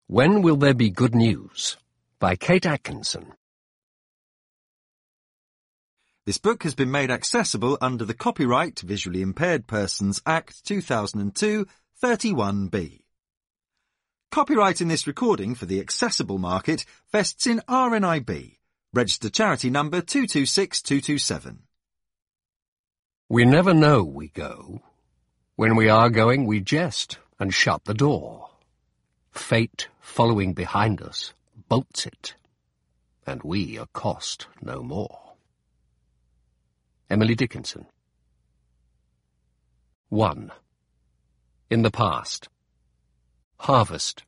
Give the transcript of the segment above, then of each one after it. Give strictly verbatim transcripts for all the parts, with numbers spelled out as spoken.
When Will There Be Good News? By Kate Atkinson. This book has been made accessible under the Copyright to Visually Impaired Persons Act two thousand two, thirty-one B. Copyright in this recording for the accessible market vests in R N I B, registered charity number two two six two two seven. We never know we go. When we are going, we jest and shut the door. Fate, following behind us, bolts it, and we accost no more. Emily Dickinson. one. In the past. Harvest.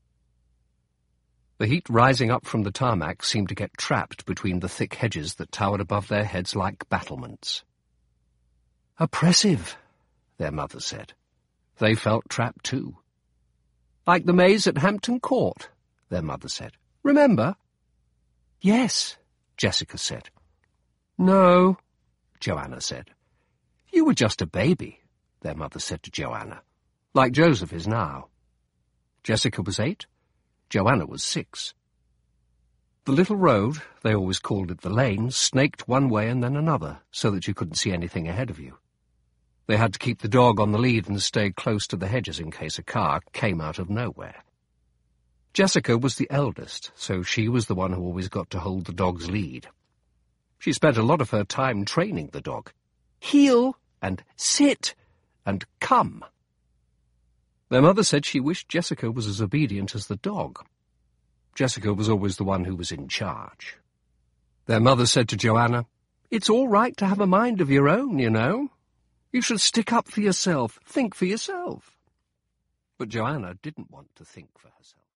The heat rising up from the tarmac seemed to get trapped between the thick hedges that towered above their heads like battlements. Oppressive, their mother said. They felt trapped too. Like the maze at Hampton Court, their mother said. Remember? Yes, Jessica said. No, Joanna said. You were just a baby, their mother said to Joanna, like Joseph is now. Jessica was eight, Joanna was six. The little road, they always called it the lane, snaked one way and then another, so that you couldn't see anything ahead of you. They had to keep the dog on the lead and stay close to the hedges in case a car came out of nowhere. Jessica was the eldest, so she was the one who always got to hold the dog's lead. She spent a lot of her time training the dog. Heel and sit and come. Their mother said she wished Jessica was as obedient as the dog. Jessica was always the one who was in charge. Their mother said to Joanna, It's all right to have a mind of your own, you know. You should stick up for yourself, think for yourself. But Joanna didn't want to think for herself.